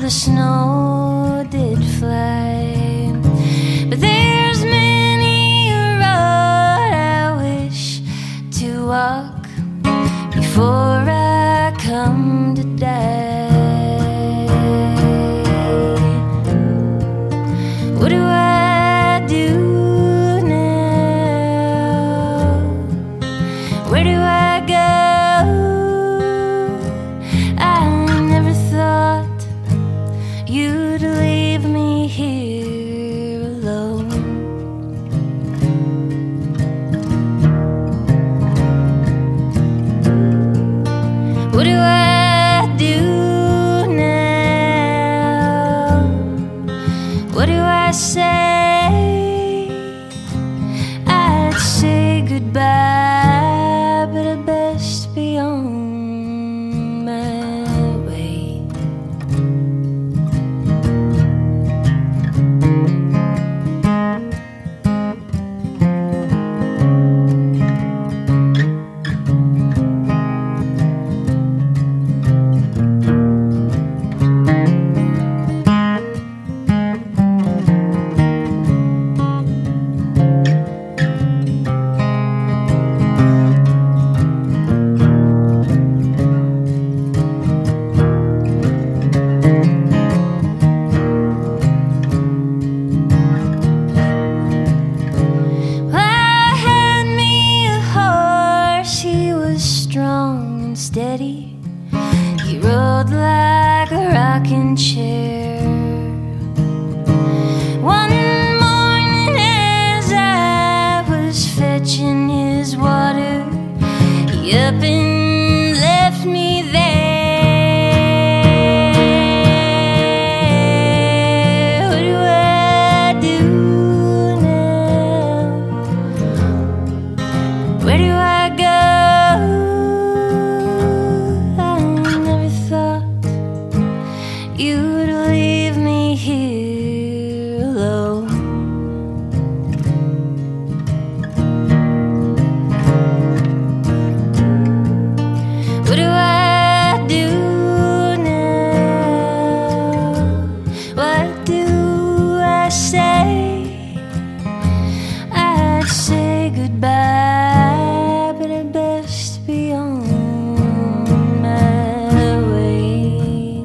the snow did fly, but there's many a road I wish to walk before I come to die. What do I do now? Where do I go? You'd leave me here alone. What do I do now? What do I say? I'd say goodbye, but I best be on my way. Steady, he rode like a rocking chair. One morning as I was fetching his water, he up and left me there. What do I do now? Where do I go? You'd leave me here alone. What do I do now? What do I say? I'd say goodbye, but I best be on my way.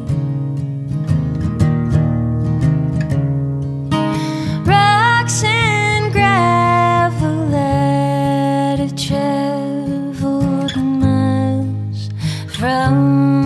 Traveled miles from